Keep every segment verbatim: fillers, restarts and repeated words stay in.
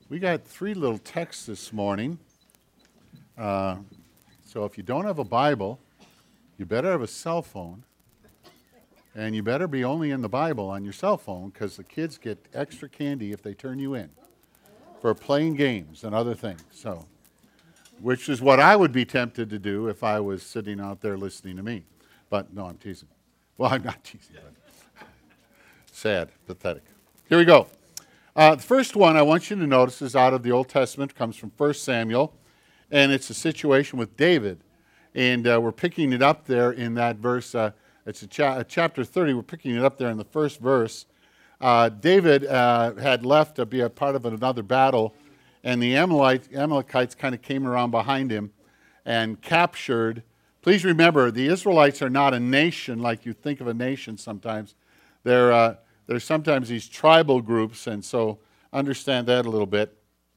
We got three little texts this morning. Uh, so if you don't have a Bible, you better have a cell phone. And you better be only in the Bible on your cell phone, because the kids get extra candy if they turn you in for playing games and other things. So, which is what I would be tempted to do if I was sitting out there listening to me. But no, I'm teasing. Well, I'm not teasing. But sad, pathetic. Here we go. Uh, the first one I want you to notice is out of the Old Testament, comes from First Samuel, and it's a situation with David. And uh, we're picking it up there in that verse. Uh, it's a, cha- a chapter thirty. We're picking it up there in the first verse. Uh, David uh, had left to be a part of another battle, and the Amalite, Amalekites kind of came around behind him and captured. Please remember, the Israelites are not a nation like you think of a nation sometimes. They're uh, There's sometimes these tribal groups, and so understand that a little bit.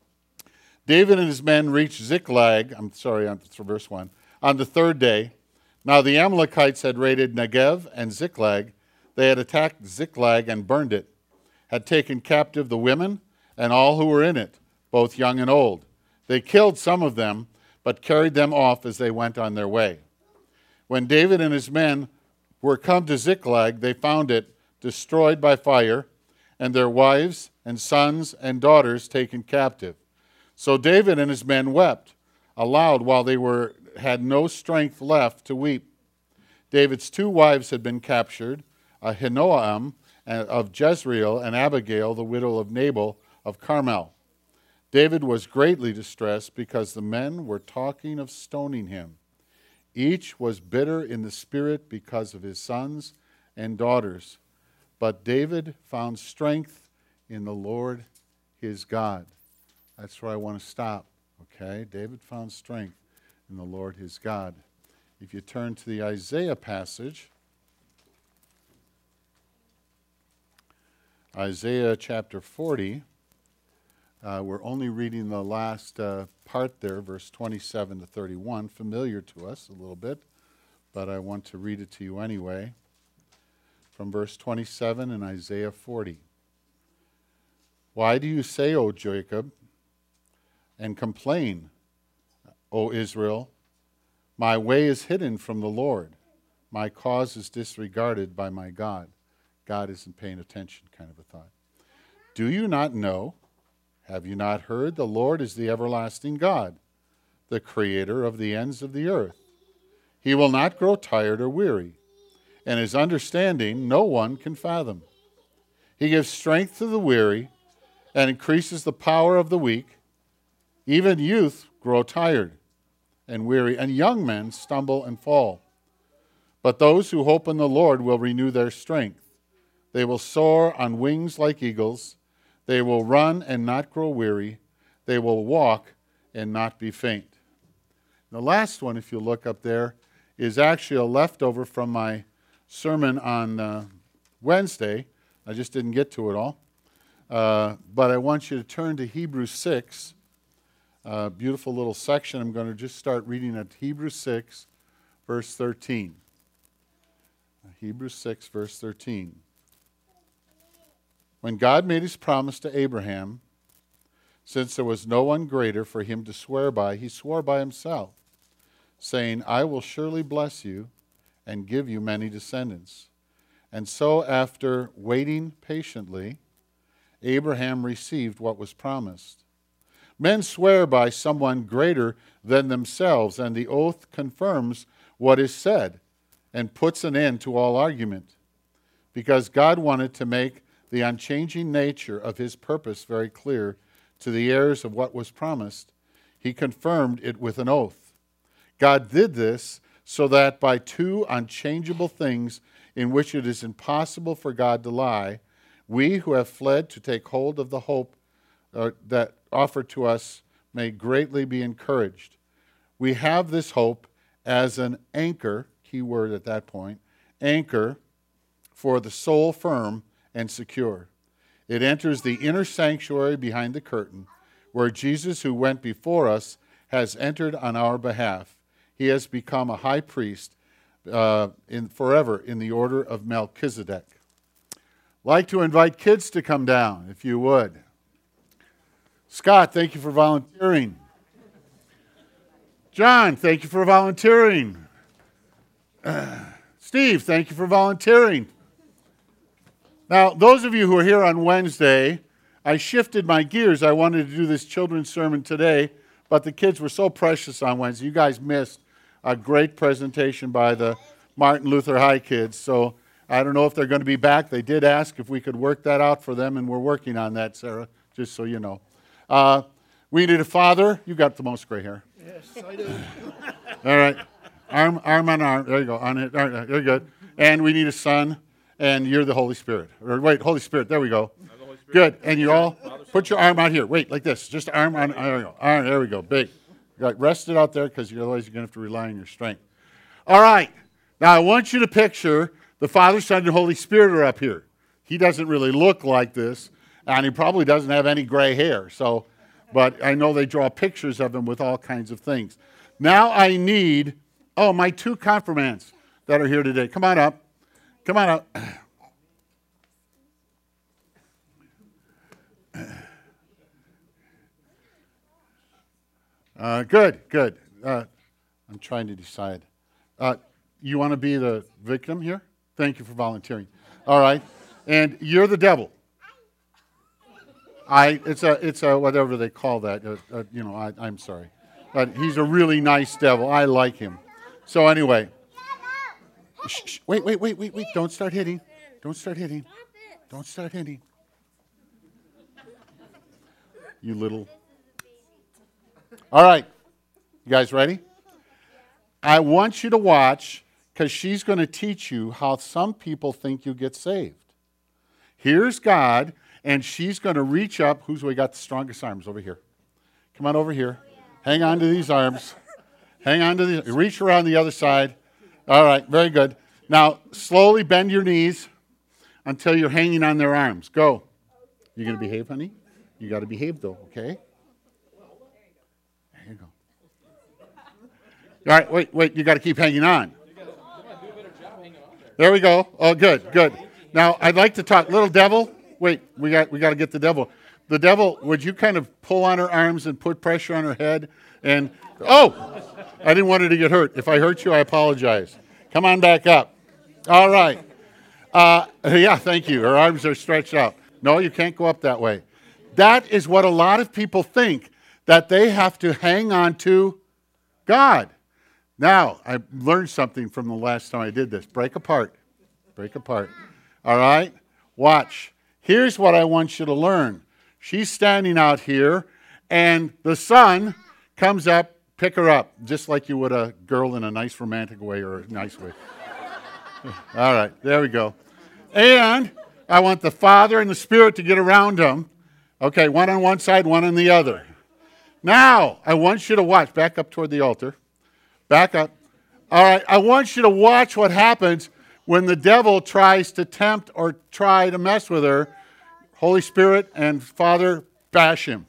David and his men reached Ziklag, I'm sorry, on verse one, on the third day. Now the Amalekites had raided Negev and Ziklag. They had attacked Ziklag and burned it, had taken captive the women and all who were in it, both young and old. They killed some of them, but carried them off as they went on their way. When David and his men were come to Ziklag, they found it destroyed by fire, and their wives and sons and daughters taken captive. So David and his men wept aloud while they were had no strength left to weep. David's two wives had been captured, Ahinoam of Jezreel and Abigail, the widow of Nabal of Carmel. David was greatly distressed because the men were talking of stoning him. Each was bitter in the spirit because of his sons and daughters. But David found strength in the Lord his God. That's where I want to stop, okay? David found strength in the Lord his God. If you turn to the Isaiah passage, Isaiah chapter forty, uh, we're only reading the last uh, part there, verse twenty-seven to thirty-one, familiar to us a little bit, but I want to read it to you anyway. From verse twenty-seven in Isaiah forty. Why do you say, O Jacob, and complain, O Israel? My way is hidden from the Lord. My cause is disregarded by my God. God isn't paying attention, kind of a thought. Do you not know? Have you not heard? The Lord is the everlasting God, the creator of the ends of the earth. He will not grow tired or weary, and his understanding no one can fathom. He gives strength to the weary and increases the power of the weak. Even youth grow tired and weary, and young men stumble and fall. But those who hope in the Lord will renew their strength. They will soar on wings like eagles. They will run and not grow weary. They will walk and not be faint. The last one, if you look up there, is actually a leftover from my sermon on uh, Wednesday. I just didn't get to it all. Uh, but I want you to turn to Hebrews six. Uh, beautiful little section. I'm going to just start reading at Hebrews six, verse thirteen. Hebrews six, verse thirteen. When God made his promise to Abraham, since there was no one greater for him to swear by, he swore by himself, saying, I will surely bless you and give you many descendants. And so after waiting patiently, Abraham received what was promised. Men swear by someone greater than themselves, and the oath confirms what is said and puts an end to all argument. Because God wanted to make the unchanging nature of his purpose very clear to the heirs of what was promised, he confirmed it with an oath. God did this so that by two unchangeable things in which it is impossible for God to lie, we who have fled to take hold of the hope uh, that offered to us may greatly be encouraged. We have this hope as an anchor, key word at that point, anchor for the soul firm and secure. It enters the inner sanctuary behind the curtain, where Jesus, who went before us, has entered on our behalf. He has become a high priest uh, in, forever in the order of Melchizedek. Like to invite kids to come down, if you would. Scott, thank you for volunteering. John, thank you for volunteering. Uh, Steve, thank you for volunteering. Now, those of you who are here on Wednesday, I shifted my gears. I wanted to do this children's sermon today, but the kids were so precious on Wednesday. You guys missed a great presentation by the Martin Luther High kids, so I don't know if they're going to be back. They did ask if we could work that out for them, and we're working on that, Sarah, just so you know. Uh, we need a father. You got the most gray hair. Yes, I do. All right. Arm, arm on arm. There you go. On it. All right, very good. And we need a son, and you're the Holy Spirit. Or wait, Holy Spirit. There we go. Good. And you all put your arm out here. Wait, like this. Just arm on. There we go. Arm, there we go. Big. Right, rest it out there because otherwise you're going to have to rely on your strength. All right. Now I want you to picture the Father, Son, and Holy Spirit are up here. He doesn't really look like this, and he probably doesn't have any gray hair. So, but I know they draw pictures of him with all kinds of things. Now I need, oh, my two confirmands that are here today. Come on up. Come on up. Uh, good, good. Uh, I'm trying to decide. Uh, you want to be the victim here? Thank you for volunteering. All right. And you're the devil. I. It's a. It's a whatever they call that. Uh, uh, you know. I, I'm sorry, but he's a really nice devil. I like him. So anyway. Shh, shh, wait, wait, wait, wait, wait! Don't start hitting. Don't start hitting. Don't start hitting. You little. All right. You guys ready? I want you to watch because she's going to teach you how some people think you get saved. Here's God, and she's going to reach up. Who's we got the strongest arms over here? Come on over here. Hang on to these arms. Hang on to these. Reach around the other side. All right. Very good. Now, slowly bend your knees until you're hanging on their arms. Go. You going to behave, honey? You got to behave, though, okay? There you go. All right, wait, wait, you got to keep hanging on. There we go. Oh, good, good. Now, I'd like to talk, little devil. Wait, we got we got to get the devil. The devil, would you kind of pull on her arms and put pressure on her head? And, oh, I didn't want her to get hurt. If I hurt you, I apologize. Come on back up. All right. Uh, yeah, thank you. Her arms are stretched out. No, you can't go up that way. That is what a lot of people think, that they have to hang on to God. Now, I learned something from the last time I did this. Break apart. Break apart. All right? Watch. Here's what I want you to learn. She's standing out here, and the son comes up, pick her up, just like you would a girl in a nice romantic way or a nice way. All right, there we go. And I want the Father and the Spirit to get around them. Okay, one on one side, one on the other. Now, I want you to watch. Back up toward the altar. Back up. All right, I want you to watch what happens when the devil tries to tempt or try to mess with her. Holy Spirit and Father, bash him.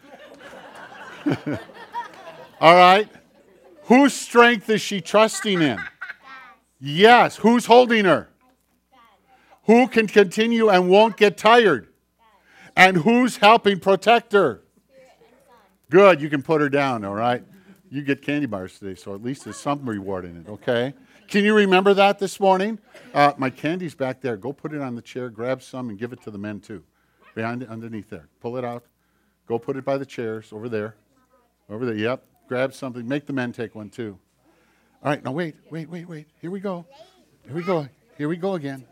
All right? Whose strength is she trusting in? Yes. Who's holding her? Who can continue and won't get tired? And who's helping protect her? Good. You can put her down, all right? You get candy bars today, so at least there's some reward in it, okay? Can you remember that this morning? Uh, my candy's back there. Go put it on the chair, grab some, and give it to the men, too. Behind, underneath there. Pull it out. Go put it by the chairs over there. Over there. Yep. Grab something. Make the men take one, too. All right. Now, wait, wait, wait, wait. Here we go. Here we go. Here we go again.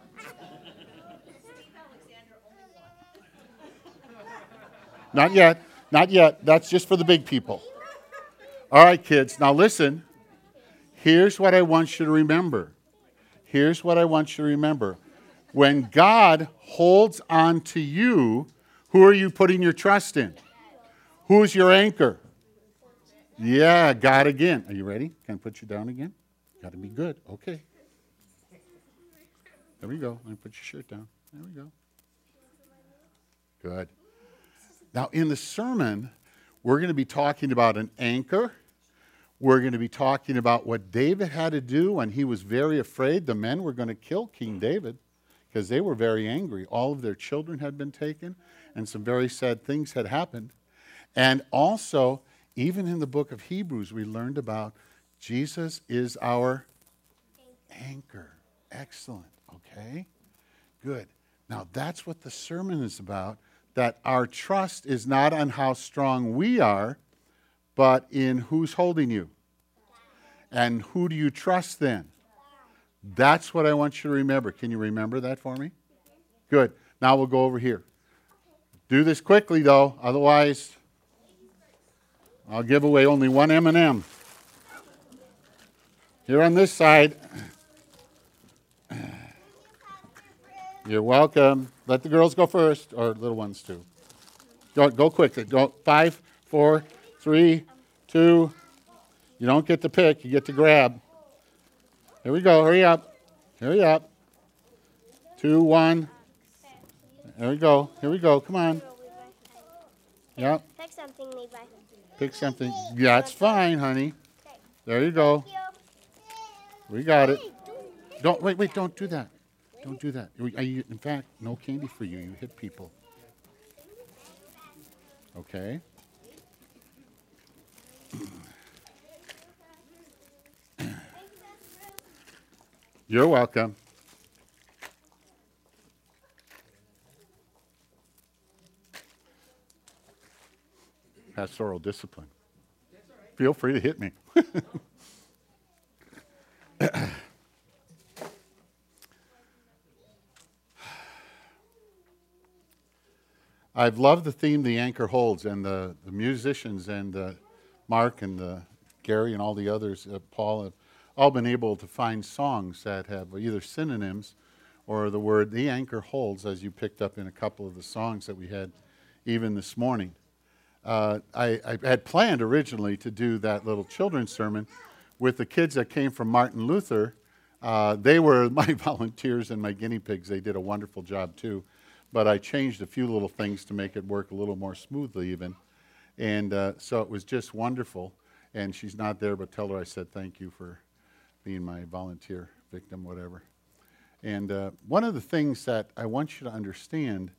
Not yet. Not yet. That's just for the big people. All right, kids. Now, listen. Here's what I want you to remember. Here's what I want you to remember. When God holds on to you, who are you putting your trust in? Who's your anchor? Yeah, God again. Are you ready? Can I put you down again? Got to be good. Okay. There we go. Let me put your shirt down. There we go. Good. Now, in the sermon, we're going to be talking about an anchor. We're going to be talking about what David had to do when he was very afraid the men were going to kill King David because they were very angry. All of their children had been taken, and some very sad things had happened. And also, even in the book of Hebrews, we learned about Jesus is our anchor. Excellent. Okay? Good. Now, that's what the sermon is about, that our trust is not on how strong we are, but in who's holding you. And who do you trust then? That's what I want you to remember. Can you remember that for me? Good. Now we'll go over here. Do this quickly, though. Otherwise, I'll give away only one M and M. Here on this side. You're welcome. Let the girls go first, or little ones too. Go, go quickly. Go. Five, four, three, two. You don't get to pick. You get to grab. Here we go. Hurry up. Hurry up. Two, one. There we go. Here we go. Come on. Yep. Pick something, Levi. Pick something. Yeah, it's fine, honey. There you go. We got it. Don't wait, wait. Don't do that. Don't do that. You, in fact, no candy for you. You hit people. Okay. You're welcome. Pastoral discipline. Feel free to hit me. I've loved the theme the anchor holds, and the, the musicians and uh, Mark and uh, Gary and all the others, uh, Paul, have all been able to find songs that have either synonyms or the word the anchor holds, as you picked up in a couple of the songs that we had even this morning. Uh, I, I had planned originally to do that little children's sermon with the kids that came from Martin Luther. Uh, they were my volunteers and my guinea pigs. They did a wonderful job too. But I changed a few little things to make it work a little more smoothly even. And uh, so it was just wonderful. And she's not there, but tell her I said thank you for being my volunteer victim, whatever. And uh, one of the things that I want you to understand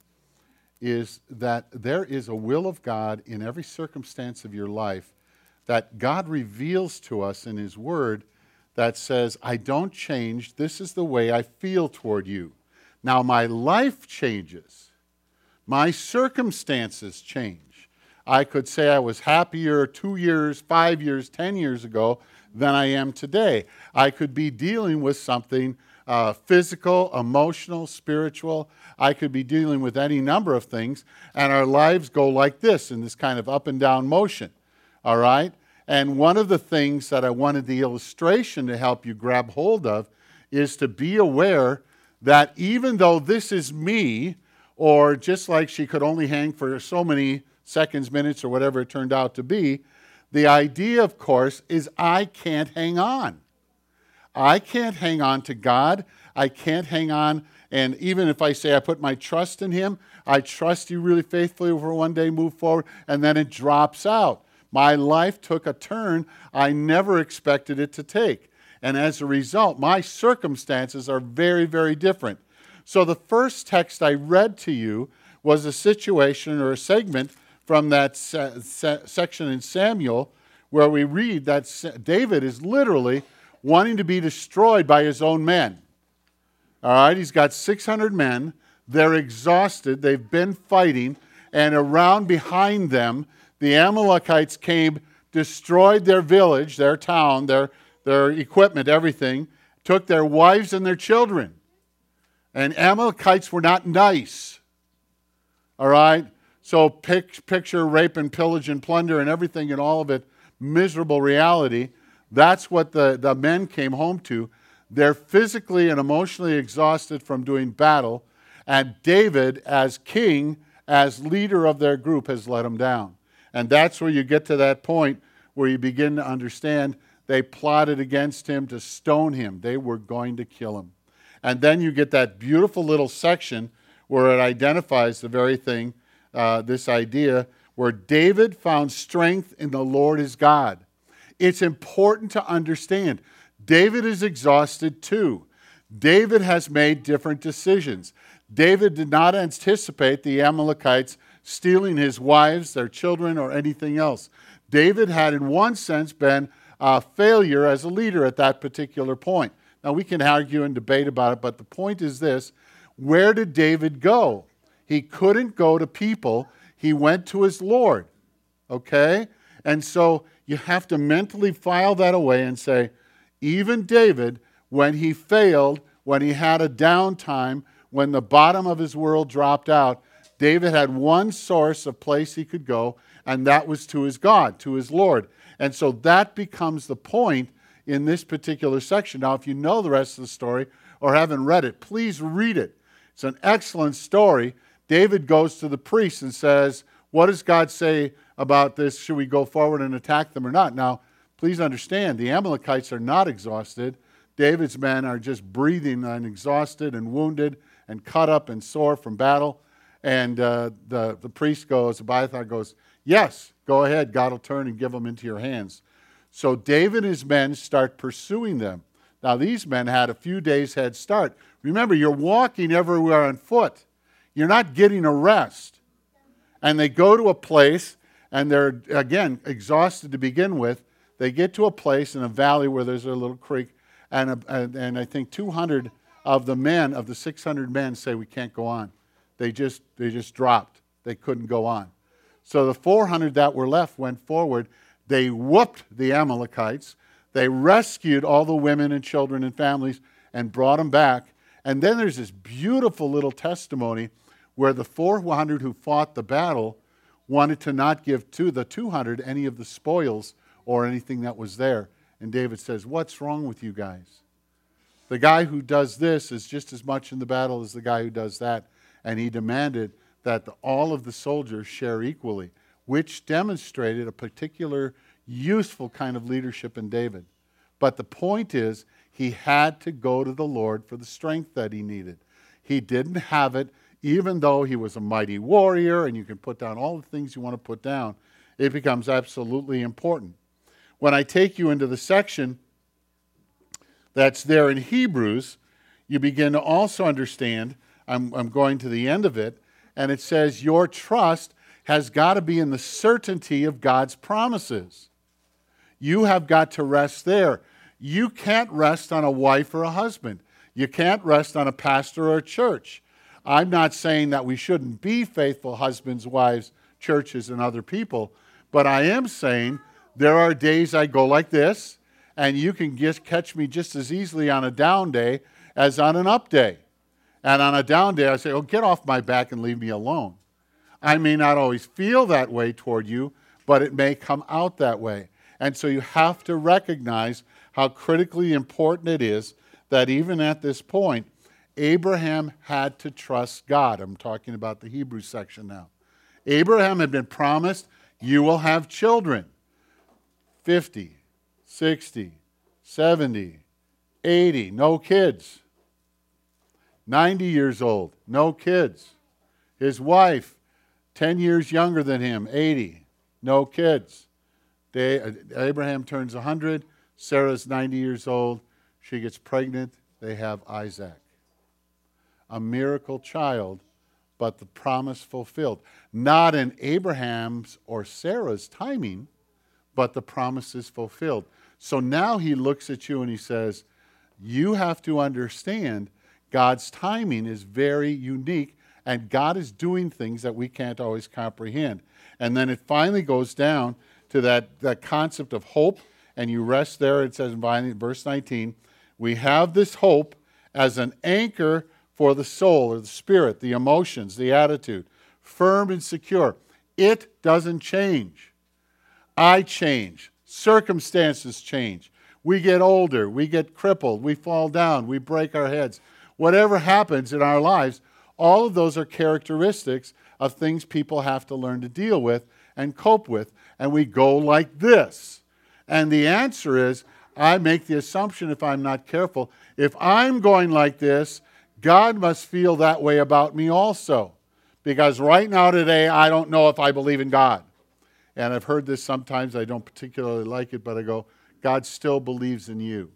is that there is a will of God in every circumstance of your life that God reveals to us in His Word that says, I don't change. This is the way I feel toward you. Now my life changes. My circumstances change. I could say I was happier two years, five years, ten years ago than I am today. I could be dealing with something uh, physical, emotional, spiritual. I could be dealing with any number of things, and our lives go like this, in this kind of up and down motion. All right? And one of the things that I wanted the illustration to help you grab hold of is to be aware that even though this is me, or just like she could only hang for so many seconds, minutes, or whatever it turned out to be, the idea, of course, is I can't hang on. I can't hang on to God. I can't hang on, and even if I say I put my trust in Him, I trust you really faithfully for one day, move forward, and then it drops out. My life took a turn I never expected it to take. And as a result, my circumstances are very, very different. So the first text I read to you was a situation or a segment from that se- se- section in Samuel where we read that David is literally wanting to be destroyed by his own men. All right, he's got six hundred men. They're exhausted. They've been fighting. And around behind them, the Amalekites came, destroyed their village, their town, their their equipment, everything, took their wives and their children. And Amalekites were not nice. All right? So pic- picture rape and pillage and plunder and everything and all of it, miserable reality. That's what the, the men came home to. They're physically and emotionally exhausted from doing battle. And David, as king, as leader of their group, has let them down. And that's where you get to that point where you begin to understand they plotted against him to stone him. They were going to kill him. And then you get that beautiful little section where it identifies the very thing, uh, this idea, where David found strength in the Lord his God. It's important to understand, David is exhausted too. David has made different decisions. David did not anticipate the Amalekites stealing his wives, their children, or anything else. David had, in one sense, been a failure as a leader at that particular point. Now, we can argue and debate about it, but the point is this. Where did David go? He couldn't go to people. He went to his Lord. Okay? And so you have to mentally file that away and say, even David, when he failed, when he had a downtime, when the bottom of his world dropped out, David had one source of place he could go, and that was to his God, to his Lord. And so that becomes the point in this particular section. Now, if you know the rest of the story or haven't read it, please read it. It's an excellent story. David goes to the priest and says, what does God say about this? Should we go forward and attack them or not? Now, please understand, the Amalekites are not exhausted. David's men are just breathing and exhausted and wounded and cut up and sore from battle. And uh, the, the priest goes, Abiathar goes, yes, go ahead. God will turn and give them into your hands. So David and his men start pursuing them. Now, these men had a few days head start. Remember, you're walking everywhere on foot. You're not getting a rest. And they go to a place, and they're, again, exhausted to begin with. They get to a place in a valley where there's a little creek, and, a, and, and I think two hundred of the men, of the six hundred men, say, we can't go on. They just, they just dropped. They couldn't go on. So the four hundred that were left went forward. They whooped the Amalekites. They rescued all the women and children and families and brought them back. And then there's this beautiful little testimony where the four hundred who fought the battle wanted to not give to the two hundred any of the spoils or anything that was there. And David says, what's wrong with you guys? The guy who does this is just as much in the battle as the guy who does that. And he demanded that the, all of the soldiers share equally, which demonstrated a particular useful kind of leadership in David. But the point is, he had to go to the Lord for the strength that he needed. He didn't have it, even though he was a mighty warrior, and you can put down all the things you want to put down. It becomes absolutely important. When I take you into the section that's there in Hebrews, you begin to also understand, I'm, I'm going to the end of it, and it says your trust has got to be in the certainty of God's promises. You have got to rest there. You can't rest on a wife or a husband. You can't rest on a pastor or a church. I'm not saying that we shouldn't be faithful husbands, wives, churches, and other people, but I am saying there are days I go like this, and you can just catch me just as easily on a down day as on an up day. And on a down day, I say, oh, get off my back and leave me alone. I may not always feel that way toward you, but it may come out that way. And so you have to recognize how critically important it is that even at this point, Abraham had to trust God. I'm talking about the Hebrew section now. Abraham had been promised, you will have children. fifty, sixty, seventy, eighty, no kids. ninety years old, no kids. His wife, ten years younger than him, eighty, no kids. They, Abraham turns one hundred, Sarah's ninety years old, she gets pregnant, they have Isaac. A miracle child, but the promise fulfilled. Not in Abraham's or Sarah's timing, but the promise is fulfilled. So now he looks at you and he says, you have to understand God's timing is very unique, and God is doing things that we can't always comprehend. And then it finally goes down to that, that concept of hope, and you rest there. It says in verse nineteen, we have this hope as an anchor for the soul or the spirit, the emotions, the attitude, firm and secure. It doesn't change. I change. Circumstances change. We get older. We get crippled. We fall down. We break our heads. Whatever happens in our lives, all of those are characteristics of things people have to learn to deal with and cope with. And we go like this. And the answer is, I make the assumption, if I'm not careful, if I'm going like this, God must feel that way about me also. Because right now today, I don't know if I believe in God. And I've heard this sometimes, I don't particularly like it, but I go, God still believes in you.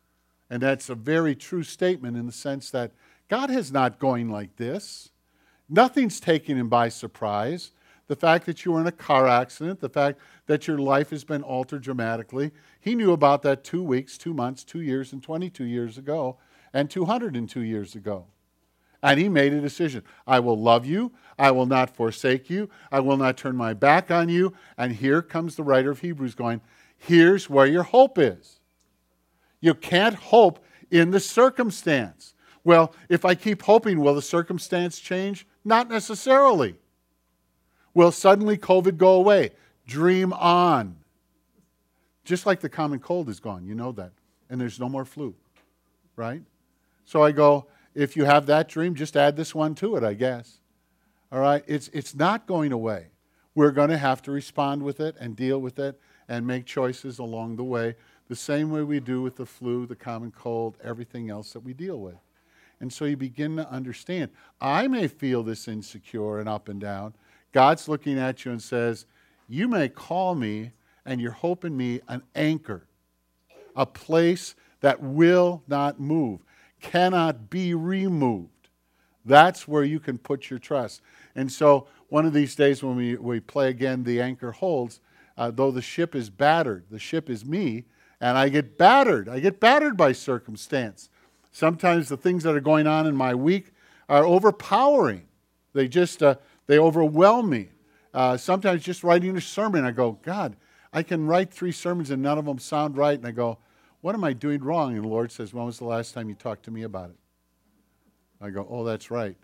And that's a very true statement in the sense that God is not going like this. Nothing's taking him by surprise. The fact that you were in a car accident, the fact that your life has been altered dramatically. He knew about that two weeks, two months, two years, and twenty-two years ago, and two hundred two years ago. And he made a decision. I will love you. I will not forsake you. I will not turn my back on you. And here comes the writer of Hebrews going, here's where your hope is. You can't hope in the circumstance. Well, if I keep hoping, will the circumstance change? Not necessarily. Will suddenly COVID go away? Dream on. Just like the common cold is gone, you know that. And there's no more flu, right? So I go, if you have that dream, just add this one to it, I guess. All right? It's, it's not going away. We're going to have to respond with it and deal with it and make choices along the way, the same way we do with the flu, the common cold, everything else that we deal with. And so you begin to understand. I may feel this insecure and up and down. God's looking at you and says, you may call me and your hope in me an anchor, a place that will not move, cannot be removed. That's where you can put your trust. And so one of these days when we, we play again, The Anchor Holds, uh, though the ship is battered, the ship is me, and I get battered. I get battered by circumstance. Sometimes the things that are going on in my week are overpowering. They just, uh, they overwhelm me. Uh, sometimes just writing a sermon, I go, God, I can write three sermons and none of them sound right. And I go, what am I doing wrong? And the Lord says, when was the last time you talked to me about it? I go, oh, that's right.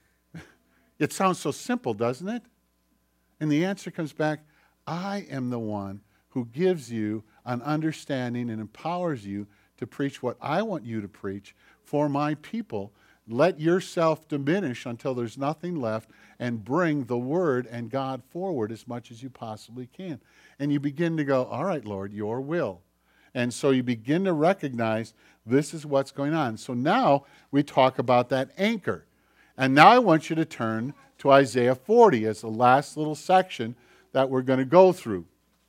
It sounds so simple, doesn't it? And the answer comes back, I am the one who gives you an understanding and empowers you to preach what I want you to preach for my people. Let yourself diminish until there's nothing left and bring the Word and God forward as much as you possibly can. And you begin to go, all right, Lord, your will. And so you begin to recognize this is what's going on. So now we talk about that anchor. And now I want you to turn to Isaiah forty as the last little section that we're going to go through.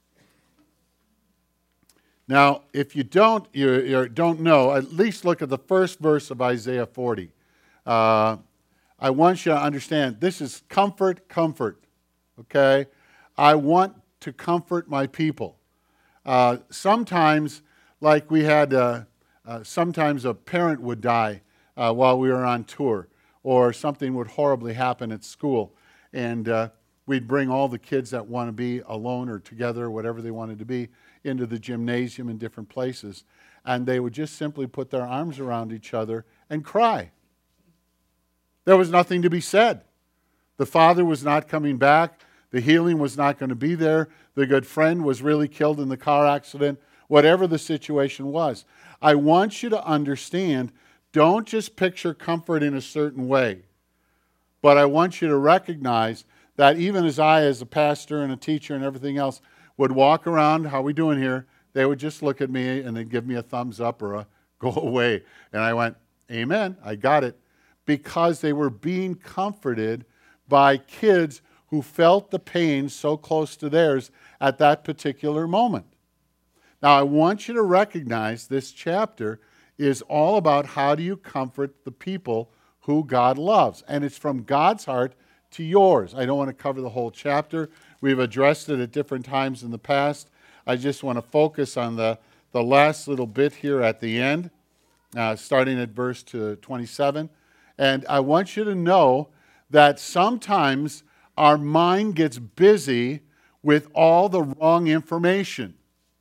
Now, if you don't, you, you don't know, at least look at the first verse of Isaiah forty. Uh, I want you to understand, this is comfort, comfort, okay? I want to comfort my people. Uh, sometimes, like we had, uh, uh, sometimes a parent would die uh, while we were on tour, or something would horribly happen at school, and uh, we'd bring all the kids that want to be alone or together, whatever they wanted to be, into the gymnasium in different places, and they would just simply put their arms around each other and cry. There was nothing to be said. The father was not coming back. The healing was not going to be there. The good friend was really killed in the car accident. Whatever the situation was. I want you to understand, don't just picture comfort in a certain way. But I want you to recognize that even as I, as a pastor and a teacher and everything else, would walk around, how we doing here? They would just look at me and they'd give me a thumbs up or a go away. And I went, amen, I got it. Because they were being comforted by kids who felt the pain so close to theirs at that particular moment. Now, I want you to recognize this chapter is all about how do you comfort the people who God loves. And it's from God's heart to yours. I don't want to cover the whole chapter. We've addressed it at different times in the past. I just want to focus on the, the last little bit here at the end, uh, starting at verse twenty-seven. And I want you to know that sometimes our mind gets busy with all the wrong information.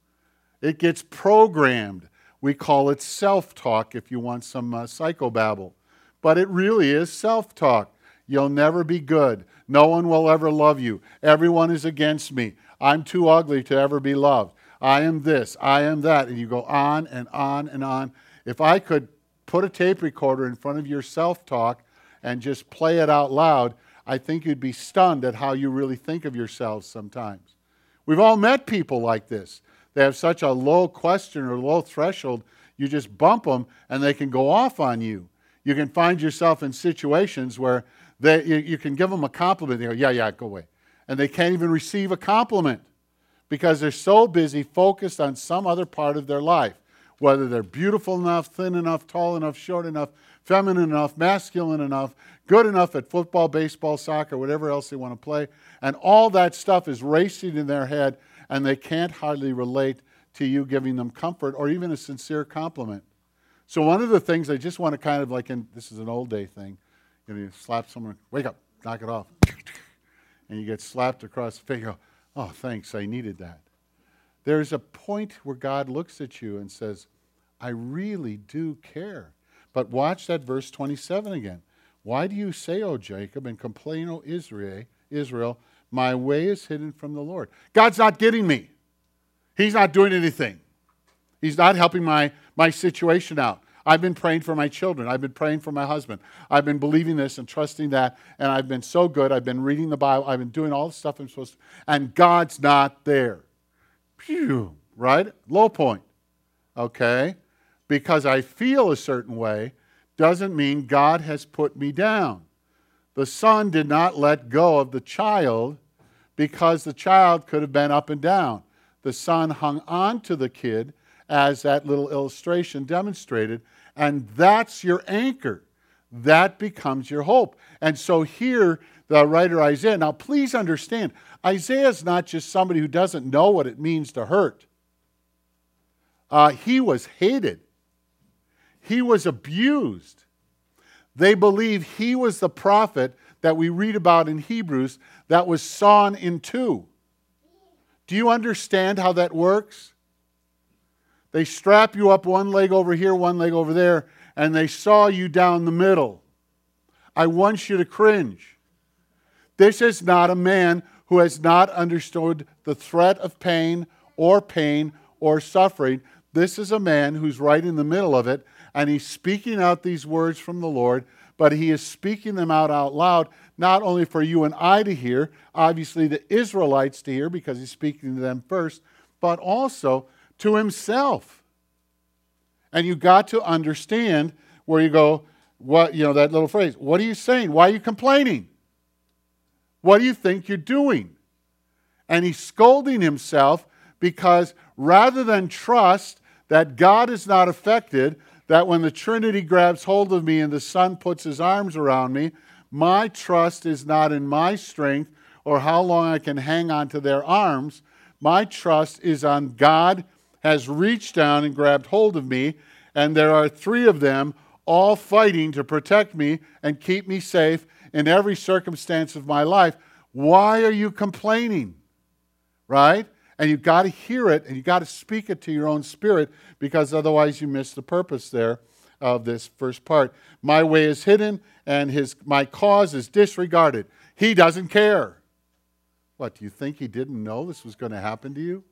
It gets programmed. We call it self-talk if you want some uh, psychobabble. But it really is self-talk. You'll never be good. No one will ever love you. Everyone is against me. I'm too ugly to ever be loved. I am this. I am that. And you go on and on and on. If I could put a tape recorder in front of your self-talk and just play it out loud, I think you'd be stunned at how you really think of yourselves sometimes. We've all met people like this. They have such a low question or low threshold, you just bump them and they can go off on you. You can find yourself in situations where they, you, you can give them a compliment. They go, yeah, yeah, go away. And they can't even receive a compliment because they're so busy focused on some other part of their life. Whether they're beautiful enough, thin enough, tall enough, short enough, feminine enough, masculine enough, good enough at football, baseball, soccer, whatever else they want to play. And all that stuff is racing in their head, and they can't hardly relate to you giving them comfort or even a sincere compliment. So one of the things I just want to kind of like, in, this is an old day thing, you know, you slap someone, wake up, knock it off. And you get slapped across the face, you go, oh, thanks, I needed that. There's a point where God looks at you and says, I really do care. But watch that verse twenty-seven again. Why do you say, O Jacob, and complain, O Israel, Israel, my way is hidden from the Lord? God's not getting me. He's not doing anything. He's not helping my, my situation out. I've been praying for my children. I've been praying for my husband. I've been believing this and trusting that, and I've been so good. I've been reading the Bible. I've been doing all the stuff I'm supposed to, and God's not there. Phew, right? Low point. Okay? Because I feel a certain way doesn't mean God has put me down. The son did not let go of the child because the child could have been up and down. The son hung on to the kid, as that little illustration demonstrated, and that's your anchor. That becomes your hope. And so here, the writer Isaiah, now please understand, Isaiah is not just somebody who doesn't know what it means to hurt. Uh, he was hated. He was abused. They believe he was the prophet that we read about in Hebrews that was sawn in two. Do you understand how that works? They strap you up one leg over here, one leg over there, and they saw you down the middle. I want you to cringe. This is not a man who has not understood the threat of pain or pain or suffering. This is a man who's right in the middle of it, and he's speaking out these words from the Lord, but he is speaking them out out loud, not only for you and I to hear, obviously the Israelites to hear because he's speaking to them first, but also to himself. And you got to understand where you go, what, you know, that little phrase, what are you saying? Why are you complaining? What do you think you're doing? And he's scolding himself because rather than trust that God is not affected, that when the Trinity grabs hold of me and the Son puts his arms around me, my trust is not in my strength or how long I can hang on to their arms. My trust is on God has reached down and grabbed hold of me, and there are three of them all fighting to protect me and keep me safe in every circumstance of my life. Why are you complaining? Right? And you've got to hear it, and you've got to speak it to your own spirit, because otherwise you miss the purpose there of this first part. My way is hidden, and his my cause is disregarded. He doesn't care. What, do you think he didn't know this was going to happen to you?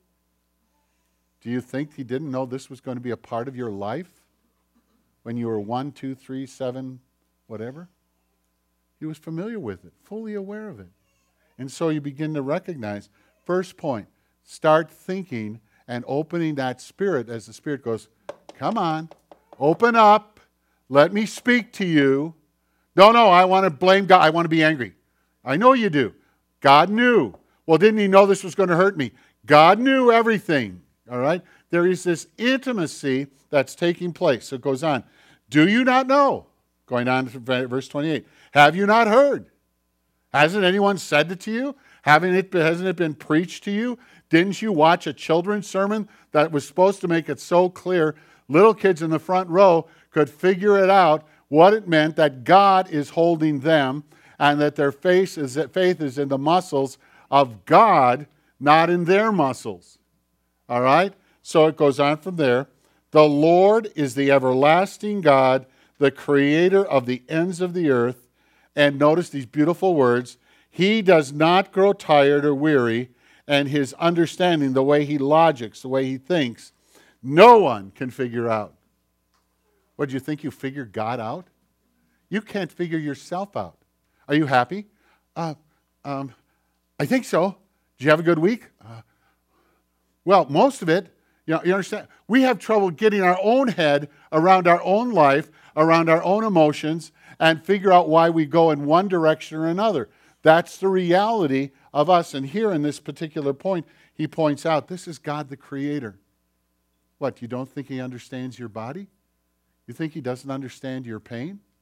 Do you think he didn't know this was going to be a part of your life when you were one, two, three, seven, whatever? He was familiar with it, fully aware of it. And so you begin to recognize, first point, start thinking and opening that spirit as the Spirit goes, come on, open up, let me speak to you. No, no, I want to blame God. I want to be angry. I know you do. God knew. Well, didn't he know this was going to hurt me? God knew everything. All right? There is this intimacy that's taking place. So it goes on. Do you not know? Going on to verse twenty-eight. Have you not heard? Hasn't anyone said it to you? Haven't it, hasn't it been preached to you? Didn't you watch a children's sermon that was supposed to make it so clear little kids in the front row could figure it out, what it meant that God is holding them and that their faith is, faith is in the muscles of God, not in their muscles. All right? So it goes on from there. The Lord is the everlasting God, the creator of the ends of the earth. And notice these beautiful words. He does not grow tired or weary, and his understanding, the way he logics, the way he thinks, no one can figure out. What, do you think you figured God out? You can't figure yourself out. Are you happy? Uh, um, I think so. Did you have a good week? Uh, well, most of it, you know, you understand? We have trouble getting our own head around our own life, around our own emotions, and figure out why we go in one direction or another. That's the reality of us. And here in this particular point, he points out, this is God the Creator. What, you don't think he understands your body? You think he doesn't understand your pain?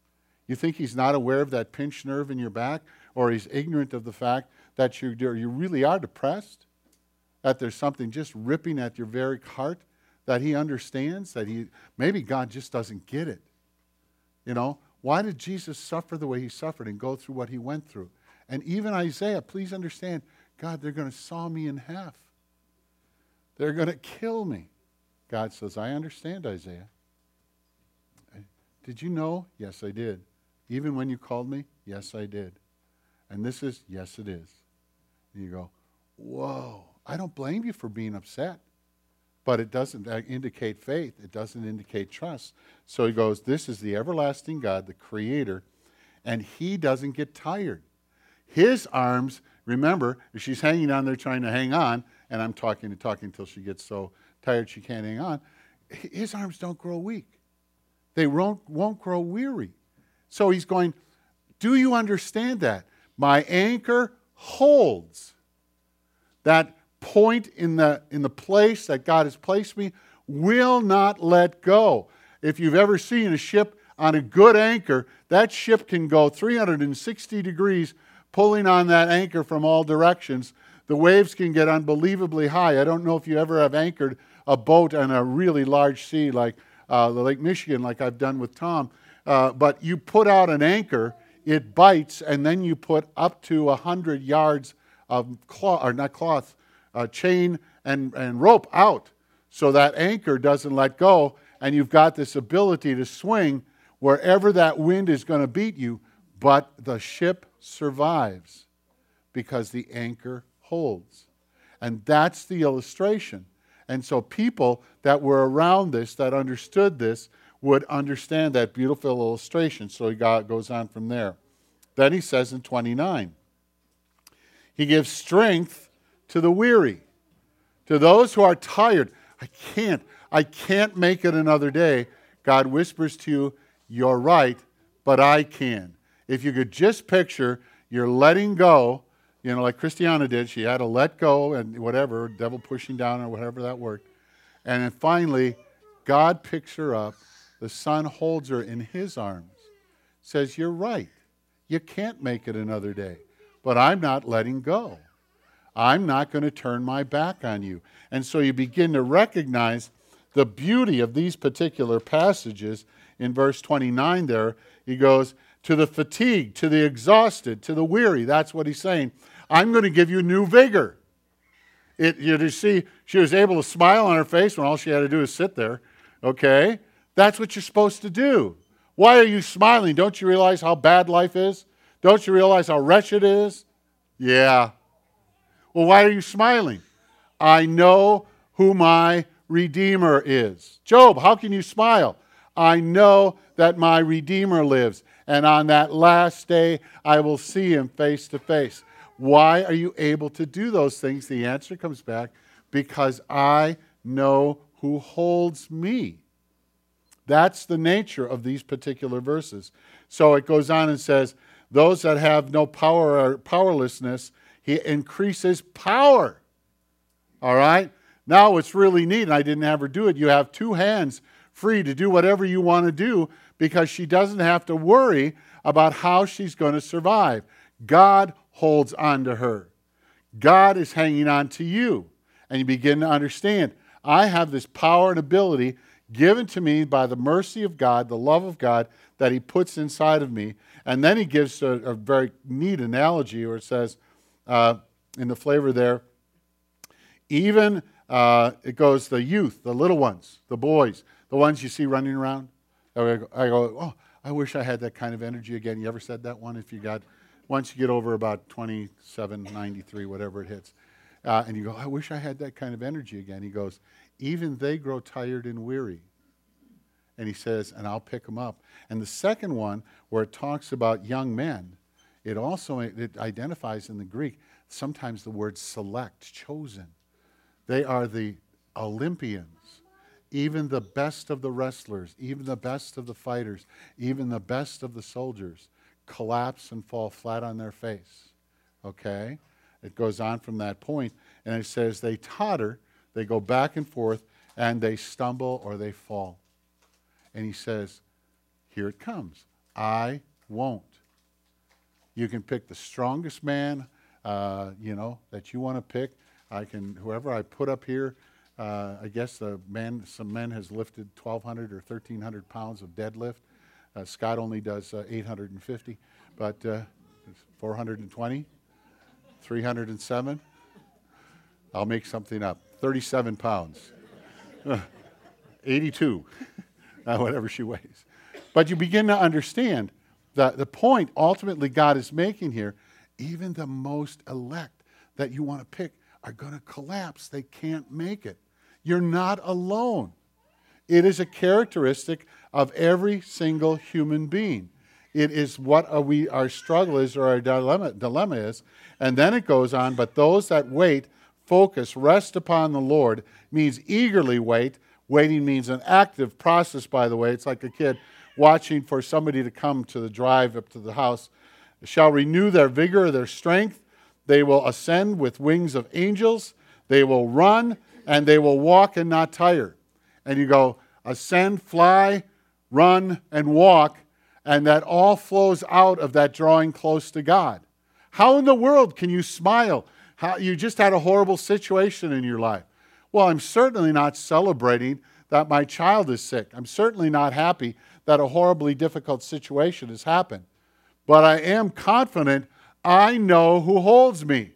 You think he's not aware of that pinched nerve in your back? Or he's ignorant of the fact that you you really are depressed? That there's something just ripping at your very heart? That he understands? That he maybe God just doesn't get it. You know, why did Jesus suffer the way he suffered and go through what he went through? And even Isaiah, please understand, God, they're going to saw me in half. They're going to kill me. God says, I understand, Isaiah. Did you know? Yes, I did. Even when you called me? Yes, I did. And this is, yes, it is. And you go, whoa, I don't blame you for being upset. But it doesn't indicate faith. It doesn't indicate trust. So he goes, this is the everlasting God, the creator, and he doesn't get tired. His arms, remember, if she's hanging on there trying to hang on, and I'm talking and talking until she gets so tired she can't hang on, his arms don't grow weak. They won't, won't grow weary. So he's going, do you understand that? My anchor holds. That point in the in the place that God has placed me will not let go. If you've ever seen a ship on a good anchor, that ship can go three hundred sixty degrees pulling on that anchor from all directions. The waves can get unbelievably high. I don't know if you ever have anchored a boat on a really large sea like uh, the Lake Michigan, like I've done with Tom, uh, but you put out an anchor, it bites, and then you put up to one hundred yards of cloth, or not cloth, Uh, chain and, and rope out so that anchor doesn't let go, and you've got this ability to swing wherever that wind is going to beat you, but the ship survives because the anchor holds. And that's the illustration. And so people that were around this, that understood this, would understand that beautiful illustration. So he got, goes on from there. Then he says in twenty-nine, he gives strength to the weary, to those who are tired. I can't, I can't make it another day. God whispers to you, you're right, but I can. If you could just picture you're letting go, you know, like Christiana did. She had to let go and whatever, devil pushing down or whatever that worked. And then finally, God picks her up. The Son holds her in his arms. Says, you're right. You can't make it another day. But I'm not letting go. I'm not going to turn my back on you. And so you begin to recognize the beauty of these particular passages. In verse twenty-nine there, he goes, to the fatigued, to the exhausted, to the weary. That's what he's saying. I'm going to give you new vigor. It, you see, she was able to smile on her face when all she had to do is sit there. Okay? That's what you're supposed to do. Why are you smiling? Don't you realize how bad life is? Don't you realize how wretched it is? Yeah. Well, why are you smiling? I know who my Redeemer is. Job, how can you smile? I know that my Redeemer lives, and on that last day I will see him face to face. Why are you able to do those things? The answer comes back, because I know who holds me. That's the nature of these particular verses. So it goes on and says, those that have no power or powerlessness, he increases power. All right? Now what's really neat, and I didn't have her do it, you have two hands free to do whatever you want to do because she doesn't have to worry about how she's going to survive. God holds on to her. God is hanging on to you. And you begin to understand, I have this power and ability given to me by the mercy of God, the love of God that he puts inside of me. And then he gives a, a very neat analogy where it says, Uh, in the flavor there, even uh, it goes the youth, the little ones, the boys, the ones you see running around. I go, I go, oh, I wish I had that kind of energy again. You ever said that one? If you got, once you get over about twenty-seven, ninety-three, whatever it hits, uh, and you go, I wish I had that kind of energy again. He goes, even they grow tired and weary. And he says, and I'll pick them up. And the second one, where it talks about young men, it also it identifies in the Greek sometimes the word select, chosen. They are the Olympians, even the best of the wrestlers, even the best of the fighters, even the best of the soldiers collapse and fall flat on their face. Okay? It goes on from that point, and it says they totter, they go back and forth, and they stumble or they fall. And he says, here it comes. I won't. You can pick the strongest man, uh, you know, that you want to pick. I can, whoever I put up here, uh, I guess the man, some men has lifted twelve hundred or thirteen hundred pounds of deadlift. Uh, Scott only does uh, eight hundred fifty, but uh, four hundred twenty, three hundred seven. I'll make something up. thirty-seven pounds. eighty-two, uh, whatever she weighs. But you begin to understand the, the point ultimately God is making here. Even the most elect that you want to pick are going to collapse. They can't make it. You're not alone. It is a characteristic of every single human being. It is what are we, our struggle is or our dilemma, dilemma is. And then it goes on, but those that wait, focus, rest upon the Lord, means eagerly wait. Waiting means an active process, by the way. It's like a kid watching for somebody to come to the drive up to the house. Shall renew their vigor, their strength. They will ascend with wings of angels. They will run and they will walk and not tire. And you go, ascend, fly, run, and walk. And that all flows out of that drawing close to God. How in the world can you smile? How, you just had a horrible situation in your life. Well, I'm certainly not celebrating that my child is sick. I'm certainly not happy that a horribly difficult situation has happened. But I am confident I know who holds me.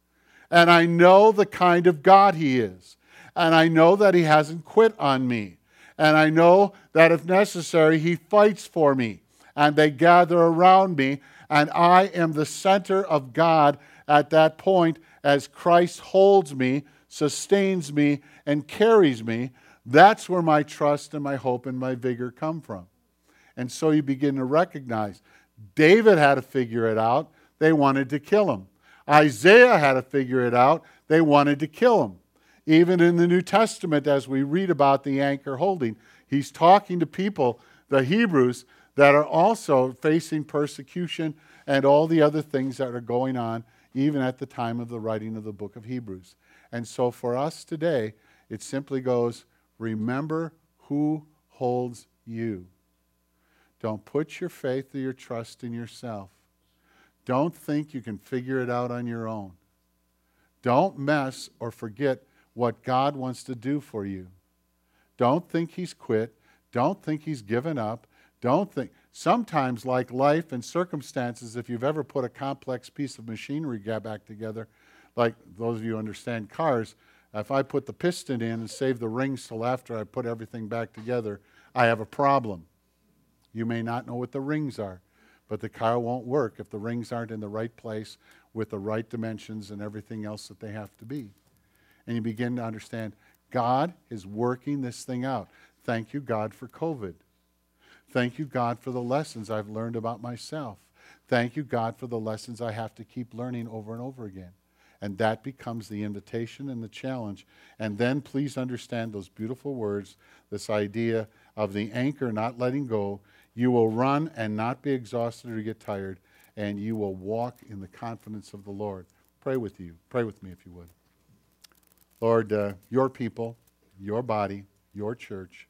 And I know the kind of God He is. And I know that He hasn't quit on me. And I know that if necessary, He fights for me. And they gather around me. And I am the center of God at that point as Christ holds me, sustains me, and carries me. That's where my trust and my hope and my vigor come from. And so you begin to recognize David had to figure it out. They wanted to kill him. Isaiah had to figure it out. They wanted to kill him. Even in the New Testament, as we read about the anchor holding, he's talking to people, the Hebrews, that are also facing persecution and all the other things that are going on, even at the time of the writing of the book of Hebrews. And so for us today, it simply goes, remember who holds you. Don't put your faith or your trust in yourself. Don't think you can figure it out on your own. Don't mess or forget what God wants to do for you. Don't think He's quit. Don't think He's given up. Don't think. Sometimes, like life and circumstances, if you've ever put a complex piece of machinery back together, like those of you who understand cars, if I put the piston in and save the rings till after I put everything back together, I have a problem. You may not know what the rings are, but the car won't work if the rings aren't in the right place with the right dimensions and everything else that they have to be. And you begin to understand God is working this thing out. Thank you, God, for COVID. Thank you, God, for the lessons I've learned about myself. Thank you, God, for the lessons I have to keep learning over and over again. And that becomes the invitation and the challenge. And then please understand those beautiful words, this idea of the anchor not letting go. You will run and not be exhausted or get tired, and you will walk in the confidence of the Lord. Pray with you. Pray with me if you would. Lord, uh, your people, your body, your church,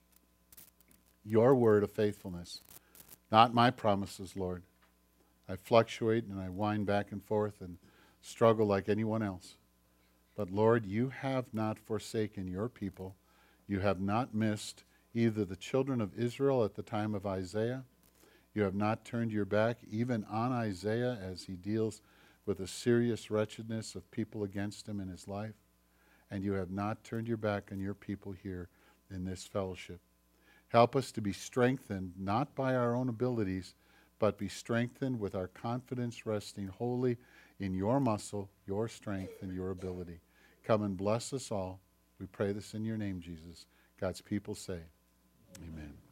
your word of faithfulness, not my promises, Lord. I fluctuate and I wind back and forth and struggle like anyone else. But Lord, you have not forsaken your people. You have not missed either the children of Israel at the time of Isaiah. You have not turned your back even on Isaiah as he deals with the serious wretchedness of people against him in his life. And you have not turned your back on your people here in this fellowship. Help us to be strengthened, not by our own abilities, but be strengthened with our confidence resting wholly in your muscle, your strength, and your ability. Come and bless us all. We pray this in your name, Jesus. God's people say, amen.